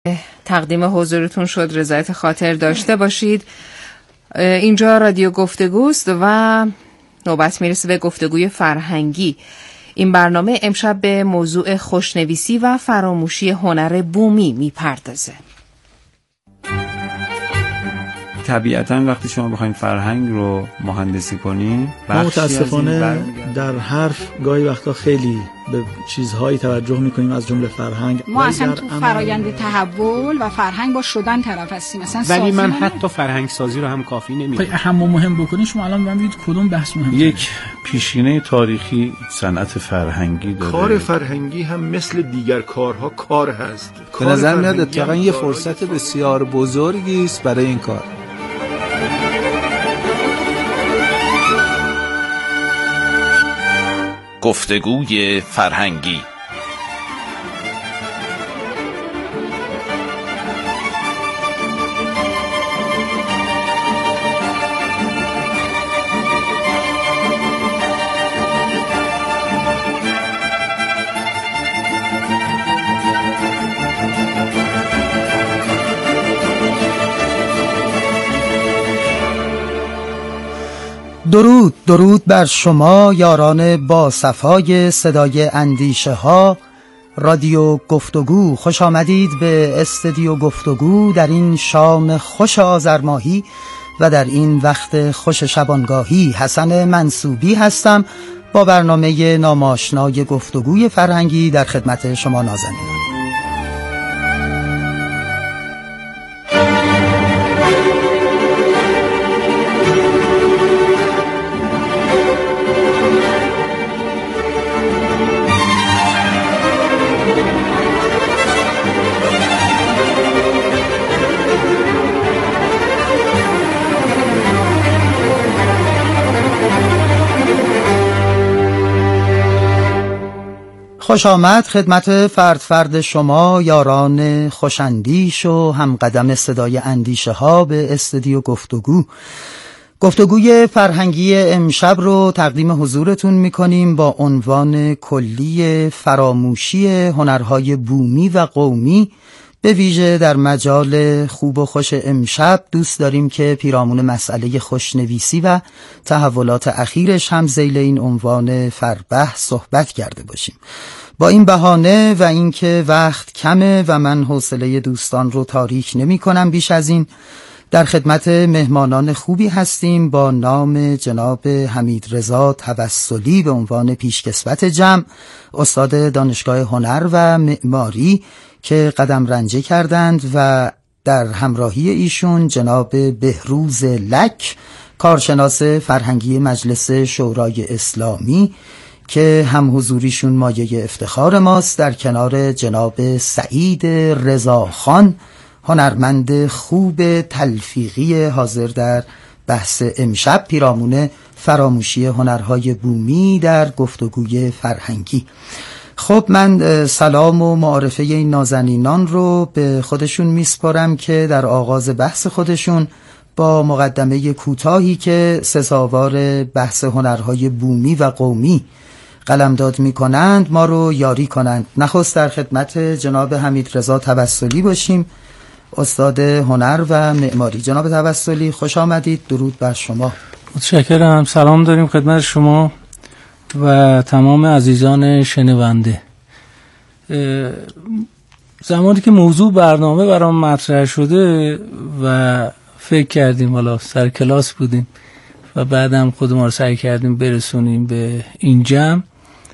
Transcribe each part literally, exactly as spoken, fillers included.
تقدیم حضورتون شد رضایت خاطر داشته باشید. اینجا رادیو گفتگوست و نوبت میرسه به گفتگوی فرهنگی. این برنامه امشب به موضوع خوشنویسی و فراموشی هنر بومی میپردازه. طبیعتاً وقتی شما بخواید فرهنگ رو مهندسی کنین، متاسفانه در حرف گاهی وقتا خیلی به چیزهایی توجه میکنیم از جمله فرهنگ. ما اصلا تو فرایند تحول و فرهنگ با شدن طرف هستیم. مثلا ولی من حتی فرهنگ سازی رو هم کافی نمیدونم. اهم و مهم بکنید شما الان ببینید کدوم بحث مهمه. یک پیشینه تاریخی صنعت فرهنگی داره. کار فرهنگی هم مثل دیگر کارها کار هست. به نظر میاد اتفاقا یه فرصت بسیار بزرگی است برای این کار. گفتگوی فرهنگی. درود درود بر شما یاران با صفای صدای اندیشه ها. رادیو گفتگو، خوش آمدید به استودیو گفتگو در این شام خوش آذر ماهی و در این وقت خوش شبانگاهی. حسن منصوبی هستم با برنامه ناماشنای گفتگوی فرهنگی در خدمت شما نازنینان. خوش آمد خدمت فرد فرد شما یاران خوشندیش و همقدم صدای اندیشه ها به استودیو گفتگو. گفتگوی فرهنگی امشب رو تقدیم حضورتون میکنیم با عنوان کلی فراموشی هنرهای بومی و قومی. به ویژه در مجال خوب و خوش امشب دوست داریم که پیرامون مسئله خوشنویسی و تحولات اخیرش هم ذیل این عنوان فربه صحبت کرده باشیم. با این بهانه و اینکه وقت کمه و من حوصله دوستان رو تاریک نمی کنم بیش از این، در خدمت مهمانان خوبی هستیم با نام جناب حمیدرضا توسلی به عنوان پیشکسوت جمع، استاد دانشگاه هنر و معماری که قدم رنجه کردند، و در همراهی ایشون جناب بهروز لک، کارشناس فرهنگی مجلس شورای اسلامی که هم حضوریشون مایه افتخار ماست، در کنار جناب سعید رضاخان، هنرمند خوب تلفیقی حاضر در بحث امشب پیرامون فراموشی هنرهای بومی در گفتگوی فرهنگی. خب من سلام و معارفه این نازنینان رو به خودشون میسپارم که در آغاز بحث خودشون با مقدمه کوتاهی که سزاوار بحث هنرهای بومی و قومی قلمداد میکنند ما رو یاری کنند. نخست در خدمت جناب حمیدرضا توسلی باشیم، استاد هنر و معماری. جناب توسلی خوش آمدید، درود بر شما. متشکرم. سلام داریم خدمت شما و تمام عزیزان شنونده. زمانی که موضوع برنامه برام مطرح شده و فکر کردیم، حالا سر کلاس بودیم و بعدم خودمون رو سعی کردیم برسونیم به این جمع،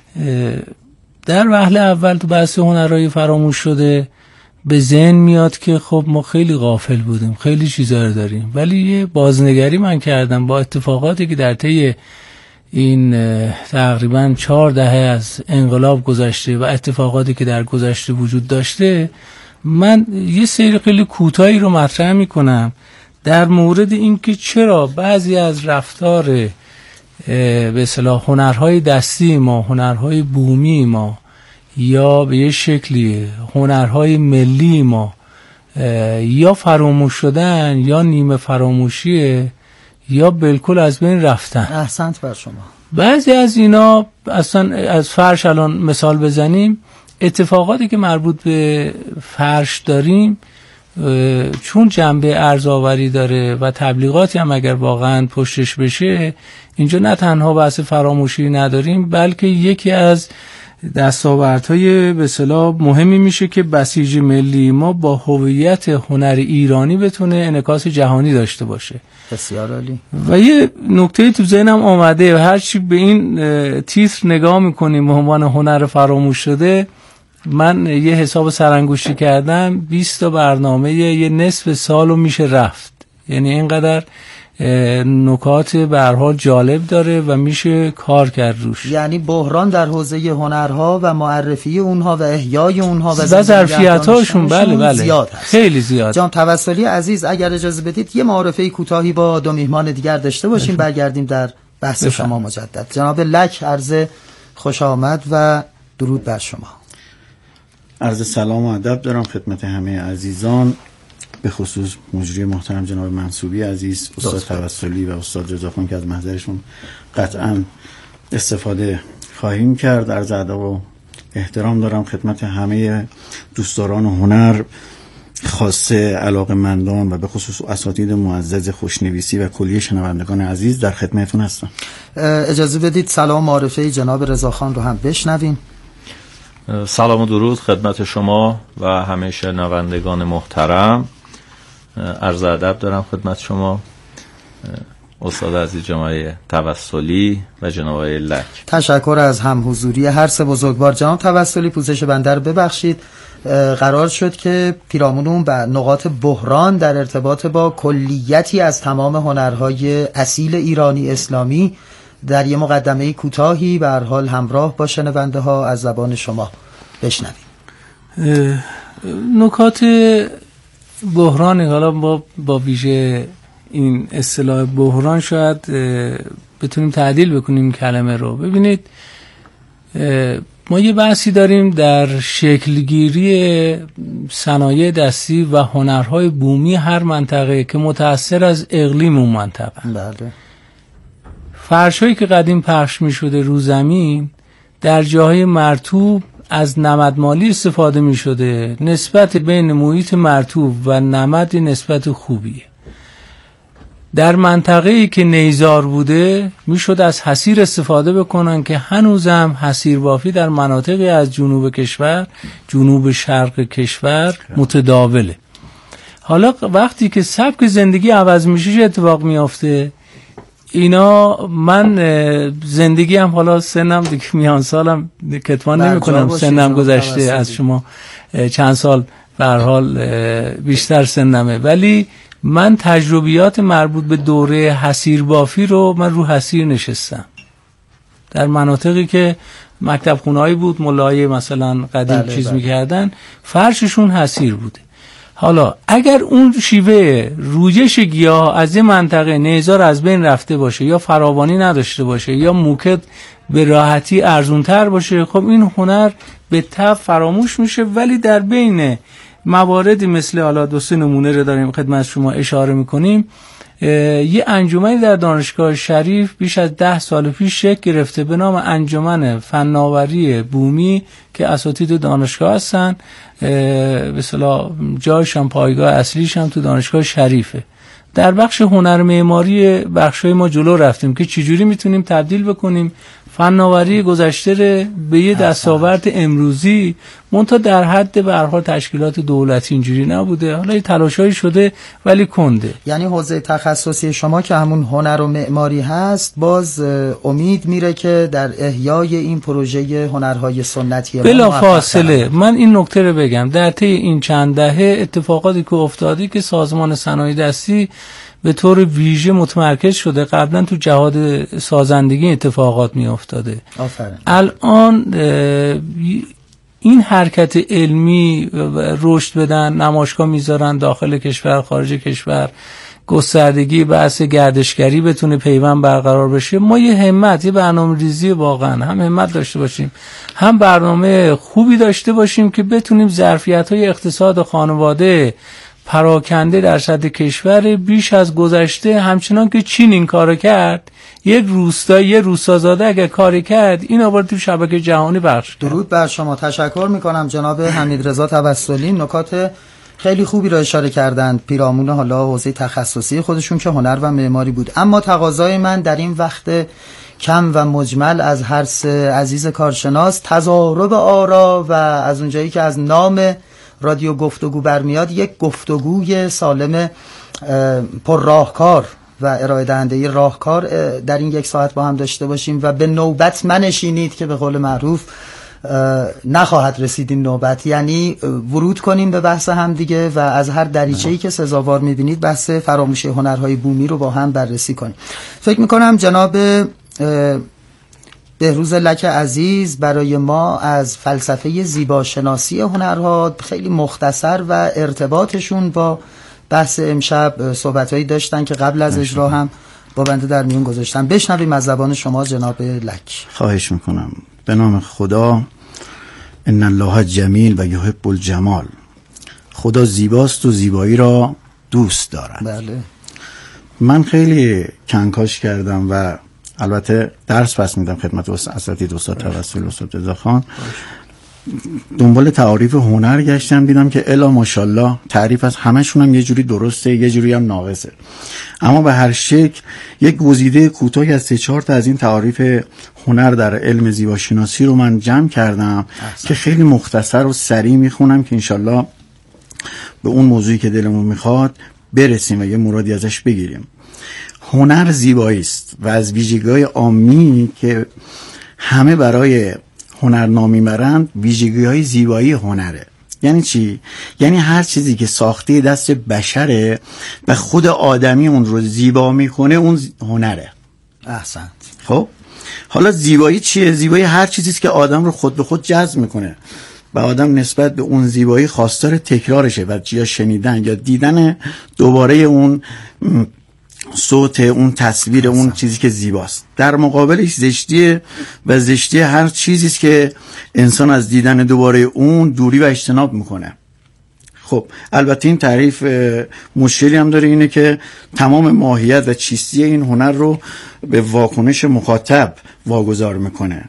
در وهله اول تو بحث هنرهای فراموش شده به ذهن میاد که خب ما خیلی غافل بودیم، خیلی چیزا رو داریم، ولی یه بازنگری من کردم با اتفاقاتی که در طی این تقریبا چهار دهه از انقلاب گذشته و اتفاقاتی که در گذشته وجود داشته، من یه سری خیلی کوتاهی رو مطرح میکنم در مورد اینکه چرا بعضی از رفتار به اصطلاح هنرهای دستی ما، هنرهای بومی ما، یا به یه شکلی هنرهای ملی ما یا فراموش شدن یا نیمه فراموشیه یا بالکل از بین رفتن. احسنت بر شما. بعضی از اینا اصلا از فرش الان مثال بزنیم، اتفاقاتی که مربوط به فرش داریم چون جنبه ارزآوری داره و تبلیغاتی هم اگر واقعا پشتش بشه، اینجا نه تنها بحث فراموشی نداریم، بلکه یکی از دستاوردهای به اصطلاح مهمی میشه که بسیج ملی ما با هویت هنر ایرانی بتونه انعکاس جهانی داشته باشه. بسیار عالی. و یه نکته تو ذهنم آمده و هر چی به این تیتر نگاه میکنیم به عنوان هنر فراموش شده، من یه حساب سرانگشتی کردم، بیست تا برنامه یه نصف سالو میشه رفت. یعنی اینقدر نکات به هر حال جالب داره و میشه کار کرد روش. یعنی بحران در حوزه هنرها و معرفی اونها و احیای اونها و ظرفیت‌هاشون بله بله زیاد هست. خیلی زیاد. جناب توسلی عزیز اگر اجازه بدید یه معرفی کوتاهی با دو میهمان دیگر داشته باشیم، برگردیم در بحث بفهم. شما مجدد. جناب لک عرض خوش آمد و درود بر شما. عرض سلام و ادب دارم خدمت همه عزیزان، به خصوص مجری محترم جناب منصوبی عزیز، استاد توسلی و استاد رضاخان که از محضرشون قطعا استفاده خواهیم کرد. عرض ادب و احترام دارم خدمت همه دوستداران هنر، خاصه علاقه‌مندان و به خصوص اساتید معزز خوشنویسی و کلیه شنوندگان عزیز در خدمتتون هستم. اجازه بدید سلام معرفه جناب رضاخان رو هم بشنویم. سلام و درود خدمت شما و همه شنوندگان محترم. عرض ادب دارم خدمت شما استاد عزیز جناب توسلی و جناب لک. تشکر از هم حضوری هر سه بزرگوار. جناب توسلی پوزش بنده رو ببخشید، قرار شد که پیرامون به نقاط بحران در ارتباط با کلیتی از تمام هنرهای اصیل ایرانی اسلامی در یه مقدمه کوتاهی به هر حال همراه با شنونده ها از زبان شما بشنویم. نکات بحران، حالا با با ویژه این اصطلاح بحران شاید بتونیم تعدیل بکنیم کلمه رو. ببینید ما یه بحثی داریم در شکلگیری صنایع دستی و هنرهای بومی هر منطقه که متأثر از اقلیم اون منطقه. بله. فرش‌هایی که قدیم پخش می‌شده رو زمین در جاهای مرطوب از نمدمالی استفاده می‌شده. نسبت بین محیط مرطوب و نمد نسبت خوبیه. در منطقه‌ای که نیزار بوده میشد از حصیر استفاده بکنن که هنوزم حصیر بافی در مناطقی از جنوب کشور، جنوب شرق کشور متداوله. حالا وقتی که سبک زندگی عوض میشه چه اتفاق میافته؟ اینا من زندگی هم حالا سنم دیگه میان سالم کتمان نمی کنم، سنم گذشته از شما چند سال به هر حال بیشتر سنمه، ولی من تجربیات مربوط به دوره حصیر بافی رو من رو حصیر نشستم در مناطقی که مکتب خونه‌ای بود، ملای مثلا قدیم بله چیز بله. میکردن، فرششون حصیر بوده. حالا اگر اون شیوه رویش گیاه از این منطقه نیزار از بین رفته باشه یا فراوانی نداشته باشه یا موکد به راحتی ارزونتر باشه، خب این هنر به طب فراموش میشه. ولی در بین مواردی مثل حالا دو سه نمونه رو داریم خدمت شما اشاره میکنیم. یه انجمنی در دانشگاه شریف بیش از ده سال پیش شکل گرفته به نام انجمن فناوری بومی که اساتید دانشگاه هستن، به اصطلاح جایشان پایگاه اصلیشان تو دانشگاه شریفه. در بخش هنر معماری بخشای ما جلو رفتیم که چجوری میتونیم تبدیل بکنیم فناوری گذشته به یه دستاورد امروزی، منتها در حد به هر حال تشکیلات دولتی اینجوری نبوده. حالا یه تلاشایی شده ولی کنده. یعنی حوزه تخصصی شما که همون هنر و معماری هست، باز امید میره که در احیای این پروژه هنرهای سنتی بلا فاصله من این نکته رو بگم، در طی این چند دهه اتفاقاتی که افتاده که سازمان صنایع دستی به طور ویژه متمرکز شده، قبلا تو جهاد سازندگی اتفاقات می افتاده. آفرین. الان این حرکت علمی رشد بدن، نمایشگاه میذارن داخل کشور، خارج کشور، گستردگی بحث گردشگری بتونه پیوند برقرار بشه. ما یه همت، یه برنامه ریزی واقعا هم همت داشته باشیم، هم برنامه خوبی داشته باشیم که بتونیم ظرفیت‌های اقتصاد خانواده پراکنده در سطح کشور بیش از گذشته، همچنان که چین این کارو کرد، یک روستا یه روستازاده اگر کاری کرد این آورد تو شبکه جهانی بخش. درود بر شما، تشکر میکنم جناب حمیدرضا توسلی، نکات خیلی خوبی را اشاره کردند پیرامون حالا حوزه تخصصی خودشون که هنر و معماری بود. اما تقاضای من در این وقت کم و مجمل از هر سه عزیز کارشناس تضارب آرا و از اونجایی که از نام رادیو گفتگو برمیاد یک گفتگوی سالم پر راهکار و ارائه دهنده راهکار در این یک ساعت با هم داشته باشیم و به نوبت منشینید که به قول معروف نخواهد رسید این نوبت، یعنی ورود کنیم به بحث هم دیگه و از هر دریچه‌ای که سزاوار می‌بینید بحث فراموشی هنرهای بومی رو با هم بررسی کنیم. فکر می‌کنم جناب بهروز لک عزیز برای ما از فلسفه زیباشناسی هنرها خیلی مختصر و ارتباطشون با بحث امشب صحبت‌هایی داشتن که قبل از اجرا هم با بنده در میون گذاشتن. بشنویم از زبان شما جناب لک. خواهش میکنم. به نام خدا. ان الله جمیل و یحب الجمال. خدا زیباست و زیبایی را دوست دارد. بله. من خیلی کنکاش کردم و البته درس پس میدم خدمت اساتید استاد توسلی و استاد رضاخان. دنبال تعاریف هنر گشتم، دیدم که الا ماشاءالله تعریف از همشون هم یه جوری درسته یه جوری هم ناقصه، اما به هر شکل یک گزیده کوتاهی از سه چهار تا از این تعاریف هنر در علم زیباشناسی رو من جمع کردم احسن. که خیلی مختصر و سریع میخونم که انشالله به اون موضوعی که دلمون میخواد برسیم و یه مرادی ازش بگیریم. هنر زیبایی است و از ویژگی‌های عامی که همه برای هنر نامی برند ویژگی‌های زیبایی هنره. یعنی چی؟ یعنی هر چیزی که ساخته دست بشره و خود آدمی اون رو زیبا میکنه اون هنره. احسنت. خب حالا زیبایی چیه؟ زیبایی هر چیزی است که آدم رو خود به خود جذب میکنه و آدم نسبت به اون زیبایی خواستار تکرارشه و یا شنیدن یا دیدن دوباره اون صوت، اون تصویر، اون چیزی که زیباست. در مقابلش زشتیه و زشتی هر چیزی است که انسان از دیدن دوباره اون دوری و اجتناب میکنه. خب البته این تعریف مشکلی هم داره، اینه که تمام ماهیت و چیستی این هنر رو به واکنش مخاطب واگذار میکنه.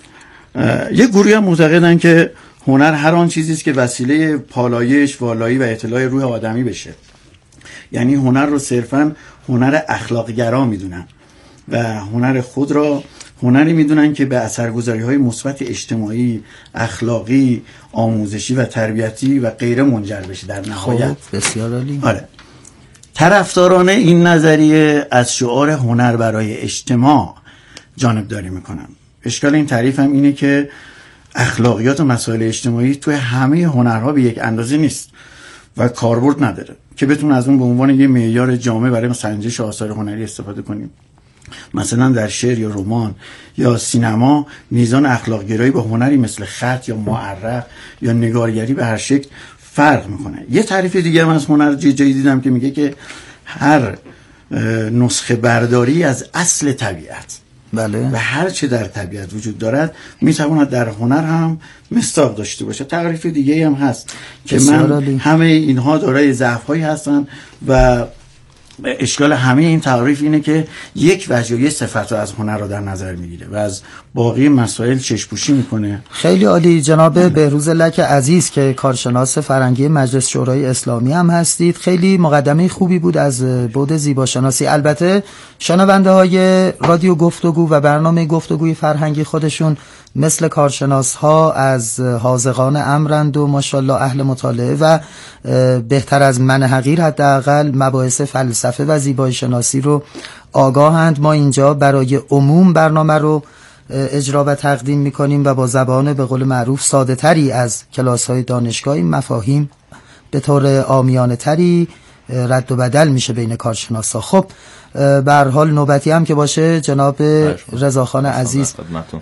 یه گروهی هم معتقدن که هنر هر آن چیزی است که وسیله پالایش، والایی و اطلاع روح آدمی بشه. یعنی هنر رو صرفاً هنر اخلاق‌گرا میدونن و هنر خود را هنری میدونن که به اثرگذاری‌های مثبت اجتماعی، اخلاقی، آموزشی و تربیتی و غیره منجر بشه در نهایت. خب بسیار عالی. آره. طرفداران این نظریه از شعار هنر برای اجتماع جانبداری میکنن. اشکال این تعریف هم اینه که اخلاقیات و مسائل اجتماعی توی همه هنرها به یک اندازه نیست و کاربرد نداره که بتون از اون به عنوان یه معیار جامع برای سنجش آثار هنری استفاده کنیم. مثلا در شعر یا رمان یا سینما میزان اخلاق گرایی با هنری مثل خط یا معرق یا نگارگری به هر شکل فرق میکنه. یه تعریف دیگه هم از هنر جایی دیدم که میگه که هر نسخه برداری از اصل طبیعت، بله، و هر چه در طبیعت وجود دارد میتواند در هنر هم مصداق داشته باشه. تعریف دیگه هم هست که من همه اینها دارای ضعف‌هایی هستن و اشکال همه این تعریف اینه که یک وجه یک صفت رو از هنر رو در نظر میگیره و از باقی مسائل چشم‌پوشی میکنه. خیلی عالی جناب بهروز لک عزیز که کارشناس فرهنگی مجلس شورای اسلامی هم هستید. خیلی مقدمه خوبی بود از بعد زیباشناسی. البته شنونده های رادیو گفتگو و برنامه گفتگوی فرهنگی خودشون مثل کارشناس ها از حاذقان امرند و ماشاءالله اهل مطالعه و بهتر از من حقیر حداقل مباحث فلسفه و زیبایی شناسی رو آگاهند. ما اینجا برای عموم برنامه رو اجرا و تقدیم میکنیم و با زبان به قول معروف ساده تری از کلاس های دانشگاهی مفاهیم به طور عامیانه تری رد و بدل میشه بین کارشناسا. خب به هر حال نوبتی هم که باشه جناب رضاخان عزیز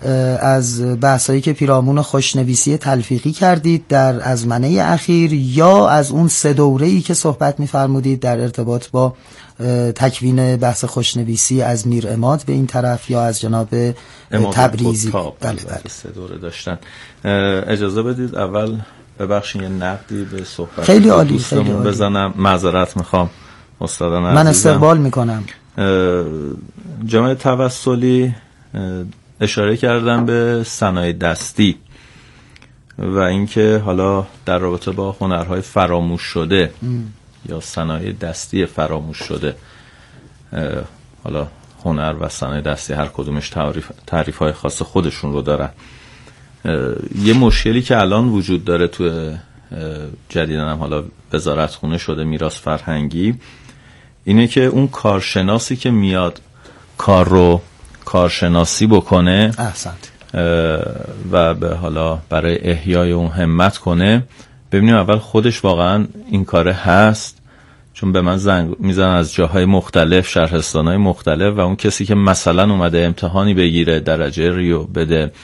از بحثایی که پیرامون خوشنویسی تلفیقی کردید در ازمنه اخیر یا از اون سه دوره‌ای که صحبت می‌فرمودید در ارتباط با تکوین بحث خوشنویسی از میر عماد به این طرف یا از جناب تبریزی، بله بله سه دوره داشتن. اجازه بدید اول ببخشید یه نقدی به صحبت خیلی عالی خیلی عالی بزنم. معذرت میخوام استادان عزیزم، من استقبال میکنم. جناب توسلی اشاره کردن به صنایع دستی و اینکه حالا در رابطه با هنرهای فراموش شده ام. یا صنایع دستی فراموش شده، حالا هنر و صنایع دستی هر کدومش تعریف تعریف‌های خاص خودشون رو دارن. یه مشکلی که الان وجود داره تو جدیدن هم حالا وزارتخونه شده میراث فرهنگی، اینه که اون کارشناسی که میاد کار رو کارشناسی بکنه احسنت و به حالا برای احیای اون همت کنه، ببینیم اول خودش واقعا این کاره هست، چون به من زنگ میزنن از جاهای مختلف، شهرستانهای مختلف، و اون کسی که مثلا اومده امتحانی بگیره، درجه ریو بده،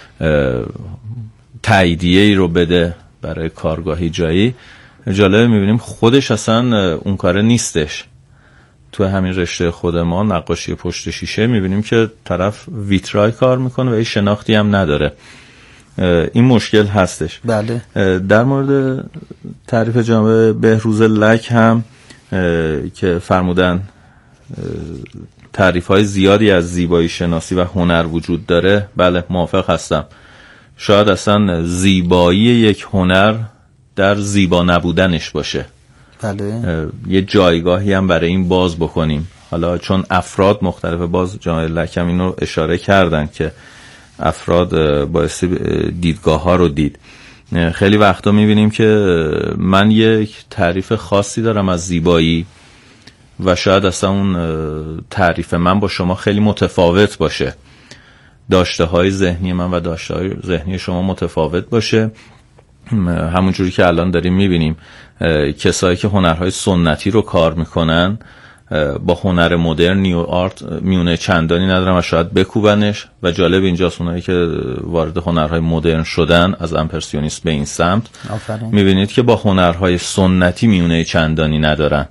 تاییدیه‌ای رو بده برای کارگاهی جایی، جالب میبینیم خودش اصلا اون کاره نیستش. تو همین رشته خود ما نقاشی پشت شیشه میبینیم که طرف ویترای کار میکنه و هیچ شناختی هم نداره. این مشکل هستش. بله. در مورد تعریف جناب بهروز لک هم که فرمودن تعریف های زیادی از زیبایی شناسی و هنر وجود داره، بله موافق هستم. شاید اصلا زیبایی یک هنر در زیبا نبودنش باشه. بله. یه جایگاهی هم برای این باز بکنیم. حالا چون افراد مختلف، باز جناب لکم اینو اشاره کردن که افراد باعث دیدگاه ها رو دید. خیلی وقتا میبینیم که من یک تعریف خاصی دارم از زیبایی و شاید اصلا اون تعریف من با شما خیلی متفاوت باشه، داشته های ذهنی من و داشته های ذهنی شما متفاوت باشه. همون جوری که الان داریم میبینیم کسایی که هنرهای سنتی رو کار میکنن با هنر مدرن نیو آرت میونه چندانی ندارن و شاید بکوبنش، و جالب اینجاست اونایی که وارد هنرهای مدرن شدن از امپرسیونیست به این سمت میبینید که با هنرهای سنتی میونه چندانی ندارن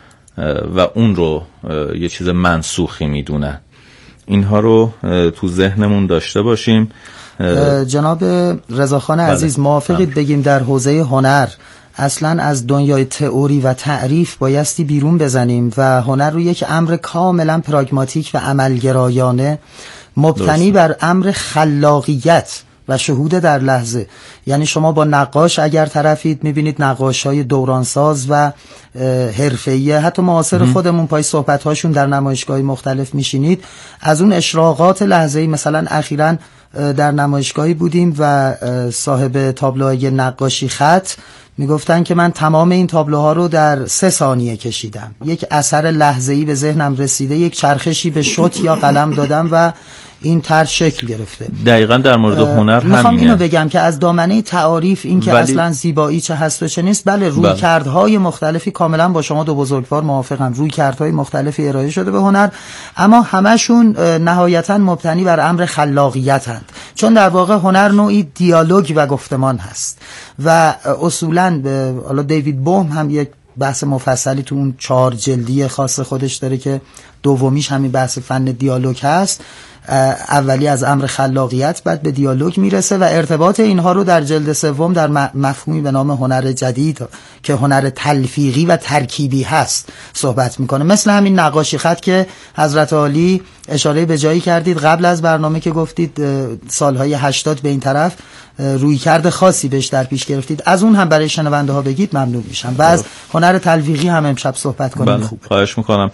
و اون رو یه چیز منسوخی میدونن. اینها رو تو ذهنمون داشته باشیم. جناب رضاخان عزیز، موافقید بگیم در حوزه هنر اصلا از دنیای تئوری و تعریف بایستی بیرون بزنیم و هنر رو یک امر کاملا پراگماتیک و عملگرایانه مبتنی بر امر خلاقیت و شهود در لحظه. یعنی شما با نقاش اگر طرفید میبینید نقاشای دورانساز و حرفه‌ای حتی معاصر خودمون پای صحبت‌هاشون در نمایشگاهی مختلف میشینید، از اون اشراقات لحظه‌ای. مثلا اخیراً در نمایشگاهی بودیم و صاحب تابلوهای نقاشی خط میگفتن که من تمام این تابلوها رو در سه ثانیه کشیدم، یک اثر لحظه‌ای به ذهنم رسیده، یک چرخشی به شوت یا قلم دادم و این طرح شکل گرفته. دقیقاً در مورد هنر همینه. میخوام اینو بگم که از دامنه تعاریف این که ولی... اصلا زیبایی چه هست و چه نیست، بله رویکردهای مختلفی، کاملا با شما دو بزرگوار موافقم، رویکردهای مختلفی ارائه شده به هنر، اما همشون نهایتاً مبتنی بر امر خلاقیتند، چون در واقع هنر نوعی دیالوگ و گفتمان هست و اصولاً به حالا دیوید بوهم هم یک بحث مفصلی تو اون چهار جلدی خاص خودش داره که دومیش همین بحث فن دیالوگ هست. اولی از امر خلاقیت بعد به دیالوگ میرسه و ارتباط اینها رو در جلد سوم در مفهومی به نام هنر جدید که هنر تلفیقی و ترکیبی هست صحبت میکنه. مثل همین نقاشی خط که حضرت عالی اشاره به جایی کردید قبل از برنامه که گفتید سالهای هشتاد به این طرف رویکرد خاصی بهش در پیش گرفتید، از اون هم برای شنونده ها بگید ممنون میشم و از هنر تلفیقی هم امشب صحبت کنیم. بله. خوبه. خواهش میکنم.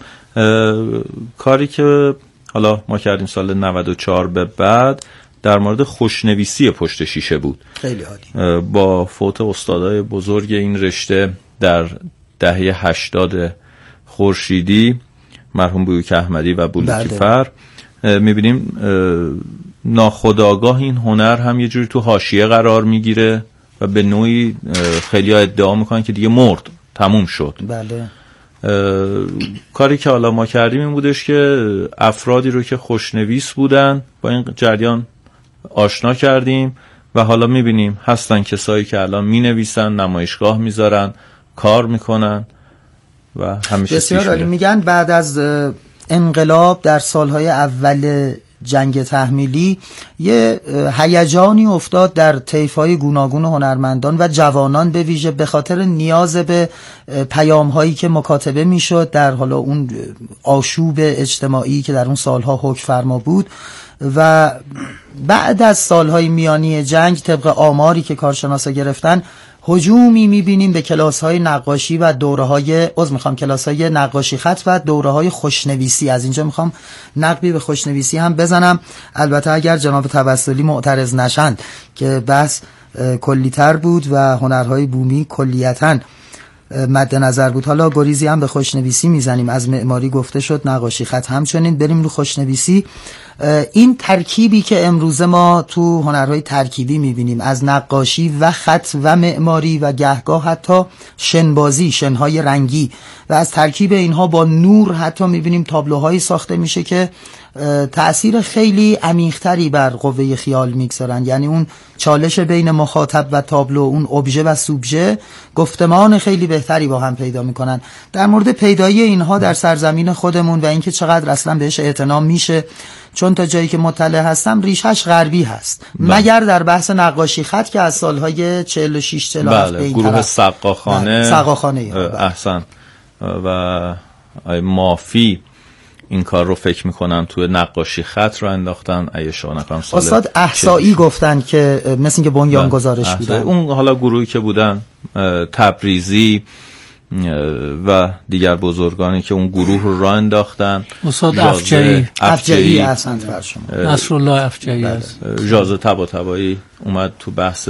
کاری که حالا ما کردیم سال نود و چهار به بعد در مورد خوشنویسی پشت شیشه بود. خیلی عالی. با فوت استادای بزرگ این رشته در دهه هشتاد خورشیدی، مرحوم بویک احمدی و بلوکی فر، میبینیم ناخودآگاه این هنر هم یه جوری تو حاشیه قرار میگیره و به نوعی خیلی ها ادعا میکنن که دیگه مرد، تموم شد. بله. کاری که حالا ما کردیم این بودش که افرادی رو که خوشنویس بودن با این جریان آشنا کردیم و حالا میبینیم هستن کسایی که الان مینویسن، نمایشگاه میذارن، کار میکنن و همیشه بسیار عالی. میگن بعد از انقلاب در سالهای اول جنگ تحمیلی یه هیجانی افتاد در طیف‌های گوناگون هنرمندان و جوانان به ویژه به خاطر نیاز به پیام‌هایی که مکاتبه میشد در حالا اون آشوب اجتماعی که در اون سالها حکم فرما بود. و بعد از سالهای میانی جنگ طبق آماری که کارشناسا گرفتن هجومی میبینیم به کلاس‌های نقاشی و دوره‌های عذر میخوام کلاس‌های نقاشی خط و دوره‌های خوشنویسی. از اینجا میخوام نقبی به خوشنویسی هم بزنم، البته اگر جناب توسلی معترض نشند که بحث کلی‌تر بود و هنرهای بومی کلیتاً مد نظر بود. حالا گریزی هم به خوشنویسی میزنیم، از معماری گفته شد، نقاشی خط همچنین. بریم رو خوشنویسی. این ترکیبی که امروزه ما تو هنرهای ترکیبی میبینیم از نقاشی و خط و معماری و گهگاه حتی شنبازی، شنهای رنگی، و از ترکیب اینها با نور حتی میبینیم تابلوهایی ساخته میشه که تأثیر خیلی عمیق‌تری بر قوه خیال میگذارن. یعنی اون چالش بین مخاطب و تابلو، اون ابژه و سوبژه، گفتمان خیلی بهتری با هم پیدا میکنن. در مورد پیدایی اینها در سرزمین خودمون و اینکه چقدر اصلا بهش اعتنا میشه، چون تا جایی که مطلع هستم ریشش غربی هست، بله. مگر در بحث نقاشی خط که از سالهای چهل و شش چهل و هفت بله. گروه سقاخانه سقاخانه احسن و مافی این کار رو فکر میکنم توی نقاشی خط رو انداختن. ایشان نکنم سال استاد احسایی گفتن که مثل اینکه بنیان گذارش بودن. اون حالا گروهی که بودن تبریزی و دیگر بزرگانی که اون گروه رو راه انداختن. استاد افجعی افجعی احسنت بر شما، نصرالله افجعی است. ژازه طباطبایی اومد تو بحث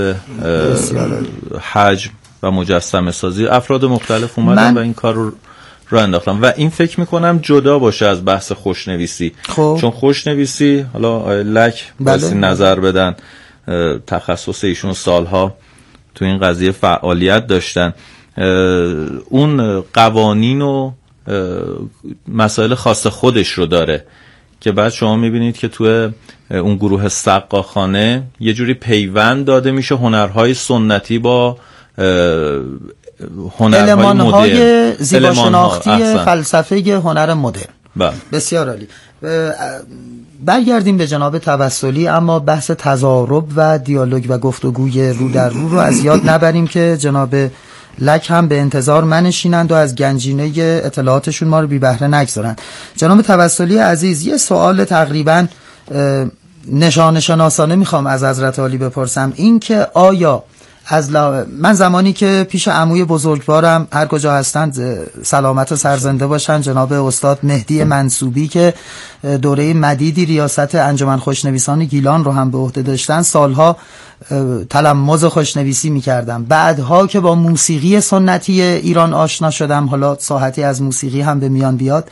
حجم و مجسمه سازی، افراد مختلف اومدن و این کار رو راه انداختن. و این فکر میکنم جدا باشه از بحث خوشنویسی، خوب. چون خوشنویسی حالا لک بله. نظر بدن، تخصص ایشون سالها تو این قضیه فعالیت داشتن، اون قوانین و مسائل خاص خودش رو داره که بعد شما میبینید که توی اون گروه سقاخانه یه جوری پیوند داده میشه هنرهای سنتی با هنرهای مدرن، زیباشناختی فلسفه هنر مدرن. بسیار عالی. برگردیم به جناب توسلی، اما بحث تضارب و دیالوگ و گفتگوی رو در رو رو از یاد نبریم که جناب لک هم به انتظار منشینند و از گنجینه اطلاعاتشون ما رو بی بهره نگذارن. جناب توسلی عزیز، یه سوال تقریبا نشان شناسانه میخوام از حضرت عالی بپرسم، این که آیا از لا... من زمانی که پیش عموی بزرگوارم هر کجا هستند سلامت و سرزنده باشن، جناب استاد مهدی منصوبی که دوره مدیدی ریاست انجمن خوشنویسان گیلان رو هم به عهده داشتن، سالها تلمذ خوشنویسی میکردم. بعدها که با موسیقی سنتی ایران آشنا شدم، حالا ساحتی از موسیقی هم به میان بیاد،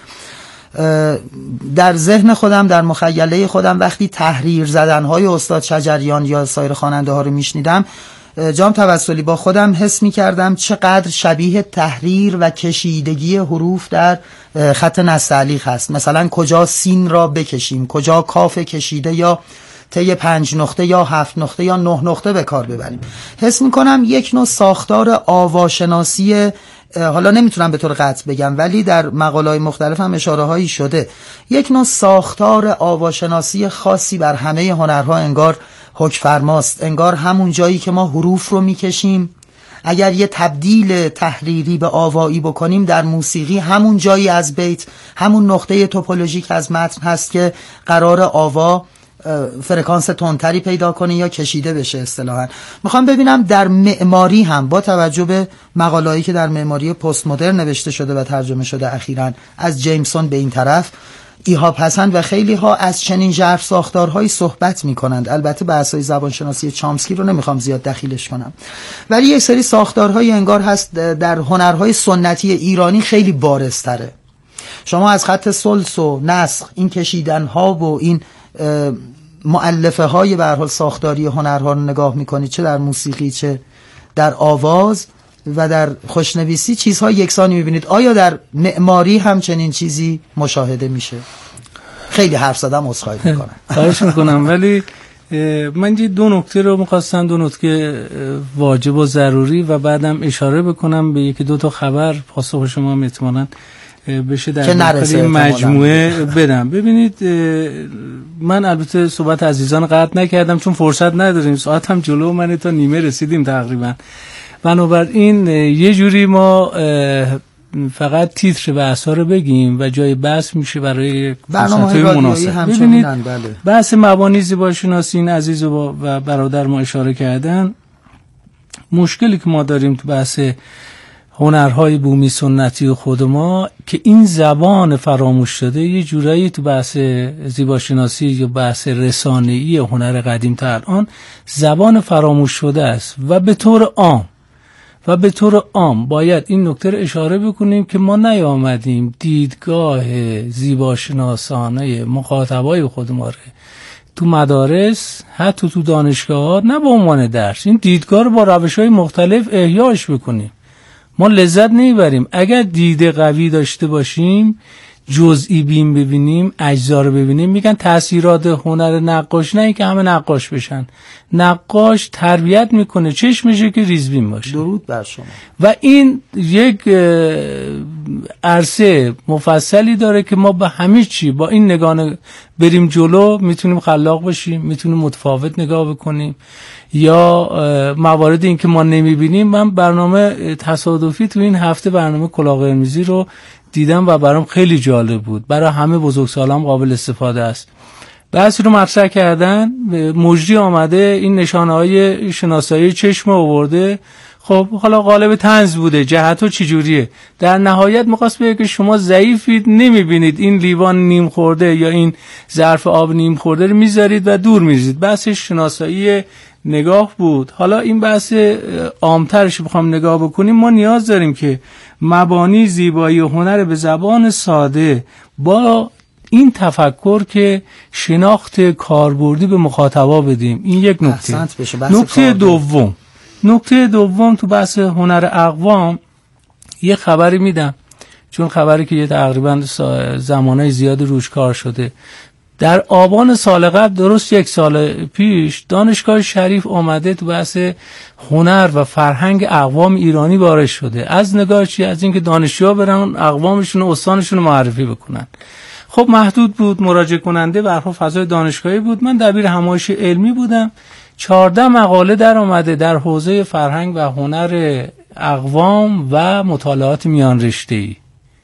در ذهن خودم، در مخیله خودم وقتی تحریر زدنهای استاد شجریان یا سایر خواننده ها رو میشنیدم، جام توسلی با خودم حس می کردم چقدر شبیه تحریر و کشیدگی حروف در خط نستعلیق هست. مثلا کجا سین را بکشیم، کجا کاف کشیده یا طی پنج نقطه یا هفت نقطه یا نه نقطه به کار ببریم. حس می کنم یک نوع ساختار آواشناسی، حالا نمیتونم به طور قطع بگم ولی در مقاله‌های مختلف هم اشاره هایی شده، یک نوع ساختار آواشناسی خاصی بر همه هنرها انگار حکم فرماست. انگار همون جایی که ما حروف رو میکشیم، اگر یه تبدیل تحریری به آوایی بکنیم در موسیقی، همون جایی از بیت، همون نقطه توپولوژیک از متن هست که قرار آوا فرکانس تندتری پیدا کنه یا کشیده بشه اصطلاحاً. میخوام ببینم در معماری هم با توجه به مقالهایی که در معماری پست مدرن نوشته شده و ترجمه شده اخیراً از جیمسون به این طرف، ایهاب حسن و خیلی ها از چنین ژرف ساختارهایی صحبت میکنند. البته بحث‌های زبانشناسی چامسکی رو نمیخوام زیاد دخیلش کنم، ولی یک سری ساختارهای انگار هست در هنرهای سنتی ایرانی خیلی بارزتره. شما از خط سلس و نسخ، این کشیدنها و این مؤلفه های به هر حال ساختاری هنرها رو نگاه میکنید، چه در موسیقی چه در آواز و در خوشنویسی چیزها یکسانی میبینید. آیا در معماری هم چنین چیزی مشاهده میشه؟ خیلی حرف زدم، عذرخواهی میکنم. خواهش میکنم، ولی من جی دو نکته رو میخواستم، دو نکته واجب و ضروری، و بعدم اشاره بکنم به یکی دو تا خبر. پاسخ شما هم احتمالاً بشه در داخل این مجموعه بدم. ببینید من البته صحبت عزیزان قطع نکردم چون فرصت نداریم، ساعت هم جلو منه، تا نیمه رسیدیم تقریبا. بنابراین یه جوری ما فقط تیتر بحث‌ها رو بگیم و جای بحث میشه برای برنامه‌های مناسب. ببینید بحث مبانی زیباشناسی این عزیز و برادر ما اشاره کردن، مشکلی که ما داریم تو بحث هنرهای بومی سنتی خود ما که این زبان فراموش شده یه جورایی تو بحث زیباشناسی یا بحث رسانه‌ای هنر قدیم تا الان زبان فراموش شده است و به طور عام و به طور عام باید این نکته رو اشاره بکنیم که ما نیامدیم دیدگاه زیباشناسانه مخاطبای خود ما رو تو مدارس حتی تو دانشگاه‌ها نه به عنوان درس، این دیدگاه رو با روش‌های مختلف احیاش بکنیم. ما لذت نمیبریم. اگر دیده قوی داشته باشیم، جزئی بین ببینیم، اجزا رو ببینیم، میگن تاثیرات هنر نقاش نه اینکه همه نقاش بشن، نقاش تربیت میکنه چشمشه که ریزبین باشه. درود بر شما. و این یک عرصه مفصلی داره که ما به همه چی با این نگاه بریم جلو، میتونیم خلاق باشیم، میتونیم متفاوت نگاه بکنیم، یا موارد این که ما نمیبینیم. من برنامه تصادفی تو این هفته برنامه کلاه قرمزی رو دیدم و برام خیلی جالب بود، برای همه بزرگسالان قابل استفاده است. بحثی رو مطرح کردن، مجری آمده این نشانه های شناسایی چشم آورده، خب حالا قالب طنز بوده، جهت ها چجوریه، در نهایت می‌خواست بگه که شما ضعیفید، نمیبینید این لیوان نیم خورده یا این ظرف آب نیم خورده رو میذارید و دور میریزید. بحث شناسایی نگاه بود. حالا این بحث عامترش بخوام نگاه بکنیم، ما نیاز داریم که مبانی زیبایی و هنر به زبان ساده با این تفکر که شناخت کاربردی به مخاطبا بدیم. این یک نکته. نکته دوم نکته دوم تو بحث هنر اقوام یه خبری میدم، چون خبری که یه تقریبا زمانهای زیاد روش کار شده. در آبان سال قبل، درست یک سال پیش، دانشگاه شریف آمده تو بحث هنر و فرهنگ اقوام ایرانی وارد شده. از نگاه چی؟ از اینکه دانشجوها برن اقوامشون و استانشون رو معرفی بکنن. خب محدود بود، مراجعه کننده به هر حال فضای دانشگاهی بود. من دبیر همایش علمی بودم. چهارده مقاله در آمده در حوزه فرهنگ و هنر اقوام و مطالعات میان رشته‌ای.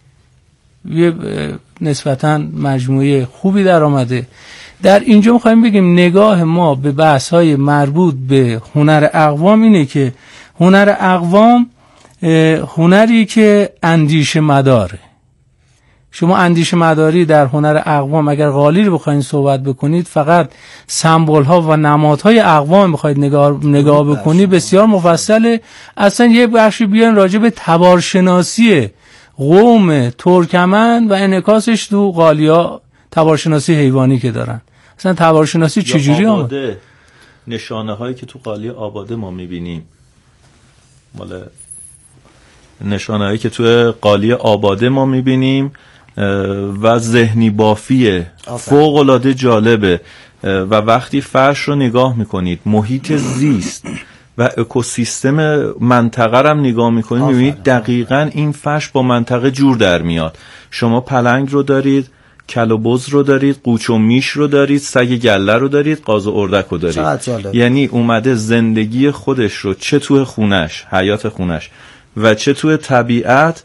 یه نسبتاً مجموعه خوبی در آمده. در اینجا میخوایم بگیم نگاه ما به بحث‌های مربوط به هنر اقوام اینه که هنر اقوام هنری که اندیشه مداره. شما اندیشه مداری در هنر اقوام اگر قالی رو بخواید صحبت بکنید، فقط سمبل ها و نمادهای اقوام بخواید نگاه نگاه بکنید، بسیار مفصله. اصلا یه بخشی بیان راجع به تبارشناسی قوم ترکمن و انعکاسش تو قالیا، تبارشناسی حیوانی که دارن. اصلا تبارشناسی چجوری آمده؟ نشانه هایی که تو قالی آباده ما میبینیم، مال نشانه هایی که تو قالی آباده ما میبینیم و ذهنی بافیه، فوق العاده جالبه. و وقتی فرش رو نگاه میکنید، محیط زیست و اکوسیستم منطقه رو هم نگاه میکنید، میبینید دقیقاً این فرش با منطقه جور در میاد. شما پلنگ رو دارید، کل و بز رو دارید، قوچ و میش رو دارید، سگ گله رو دارید، قاز و اردک رو دارید. یعنی اومده زندگی خودش رو چه توی خونش، حیات خونش، و چه توی طبیعت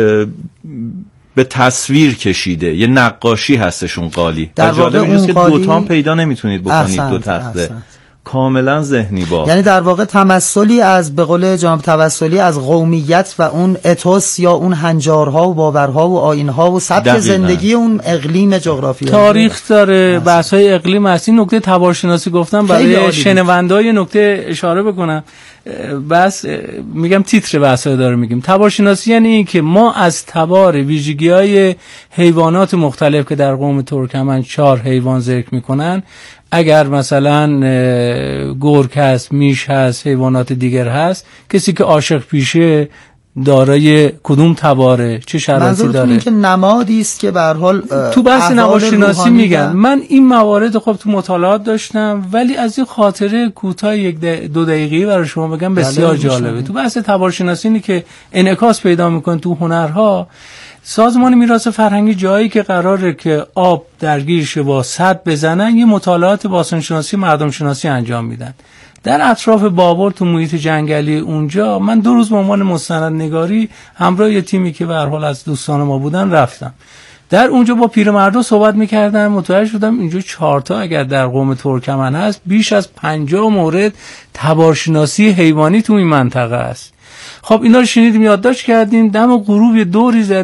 به تصویر کشیده. یه نقاشی هستشون قالی. در واقع اون که دوتام پیدا نمیتونید بکنید، دو تخته کاملا ذهنی با، یعنی در واقع تمثلی از، به قول جناب توسلی، از قومیت و اون اتوس یا اون هنجارها و باورها و آیینها و سبک زندگی اون اقلیم جغرافیایی. تاریخ داره، بحث‌های اقلیم هست. این نکته تبارشناسی گفتم برای شنونده‌ها یه نکته اشاره بکنم. بس میگم تیتر بحثا داره میگیم. تبارشناسی یعنی این که ما از تبار ویژگی‌های حیوانات مختلف که در قوم ترکمن چهار حیوان ذکر میکنن، اگر مثلا گرگ هست، میش هست، حیوانات دیگر هست، کسی که عاشق پیشه دارای کدوم تباره، چه شرایطی داره. این که نمادی است که به هر حال تو بحث نمادشناسی میگن. من این موارد خب تو مطالعات داشتم، ولی از این خاطره کوتاه یک دو دقیقه‌ای برای شما بگم بسیار جالبه. تو بحث تبارشناسی اینه که انعکاس پیدا میکنه تو هنرها. سازمان میراث فرهنگی جایی که قراره که آب درگیر شه با سد بزنن، یه مطالعات باستانشناسی مردم شناسی انجام میدن. در اطراف بابل تو محیط جنگلی اونجا من دو روز به عنوان مستندنگاری همراه یه تیمی که به هر حال از دوستان ما بودن رفتم. در اونجا با پیرمردا صحبت میکردم، متوجه شدم اینجا چهار تا اگر در قوم ترکمن هست، بیش از پنجاه مورد تبارشناسی حیوانی تو این منطقه است. خب اینا رو شنیدیم، یادداشت کردیم، دم غروب دوری زدیم.